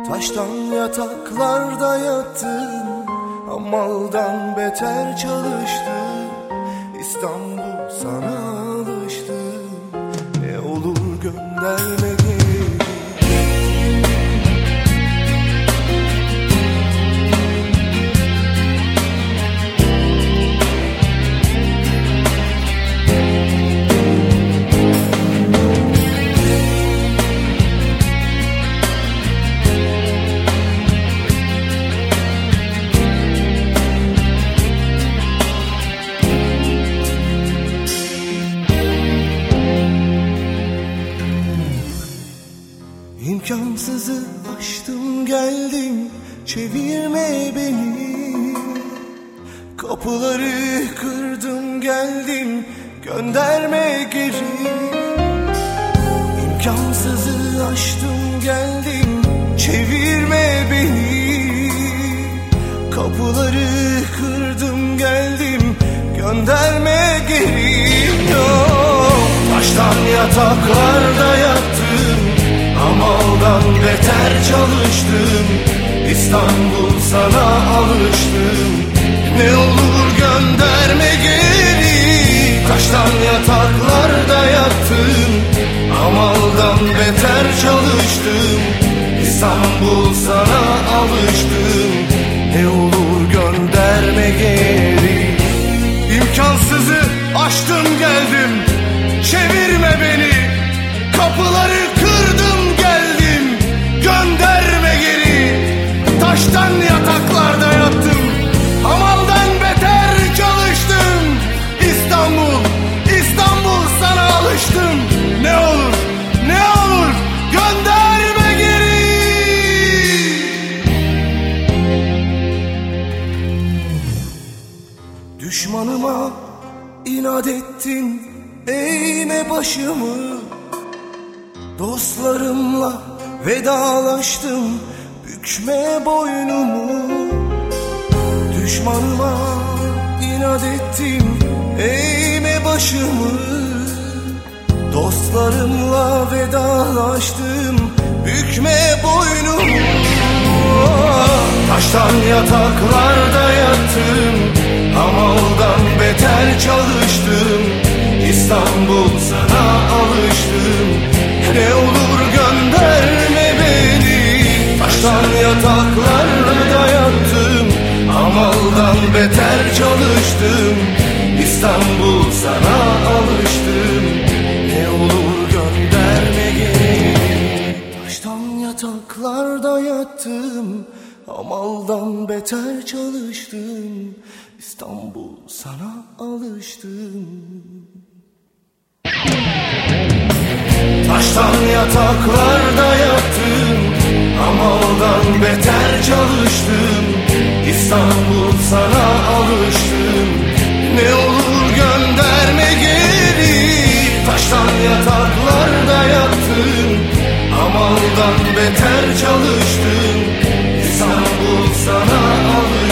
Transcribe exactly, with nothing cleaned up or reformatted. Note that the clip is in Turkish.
Taştan yataklarda yattım, hamaldan beter çalıştım. İstanbul sana alıştım, ne olur gönderme geri. İmkansızı aştım geldim, çevirme beni. Kapıları kırdım geldim, gönderme geri. İmkansızı aştım geldim, çevirme beni. Kapıları kırdım geldim, gönderme geri. Yok, taştan yataklarda yattım, hamaldan beter çalıştım. İstanbul sana alıştım, ne olur gönderme geri. Taştan yataklarda yattım, hamaldan beter çalıştım. İstanbul sana alıştım, ne olur gönderme geri. İmkansızı aştım geldim, çevirme beni. Kapıları kırdım geldim, gönderme geri. Taştan yataklarda yattım, hamaldan beter çalıştım. İstanbul, İstanbul sana alıştım, ne olur, ne olur gönderme geri. Düşmanıma inat ettin, eğme başımı. Dostlarımla vedalaştım, bükme boynumu. Düşmanıma inat ettim, eğme başımı. Dostlarımla vedalaştım, bükme boynumu. Taştan yataklarda yattım, hamaldan beter çalıştım. İstanbul sana alıştım, ne olur gönderme beni. Taştan yataklarda yattım, hamaldan beter çalıştım. İstanbul sana alıştım, ne olur gönderme geri. Taştan yataklarda yattım, hamaldan beter çalıştım. İstanbul sana alıştım. Taştan yataklarda yattım, hamaldan beter çalıştım. İstanbul sana alıştım, ne olur gönderme geri. Taştan yataklarda yattım, hamaldan beter çalıştım. İstanbul sana alıştım.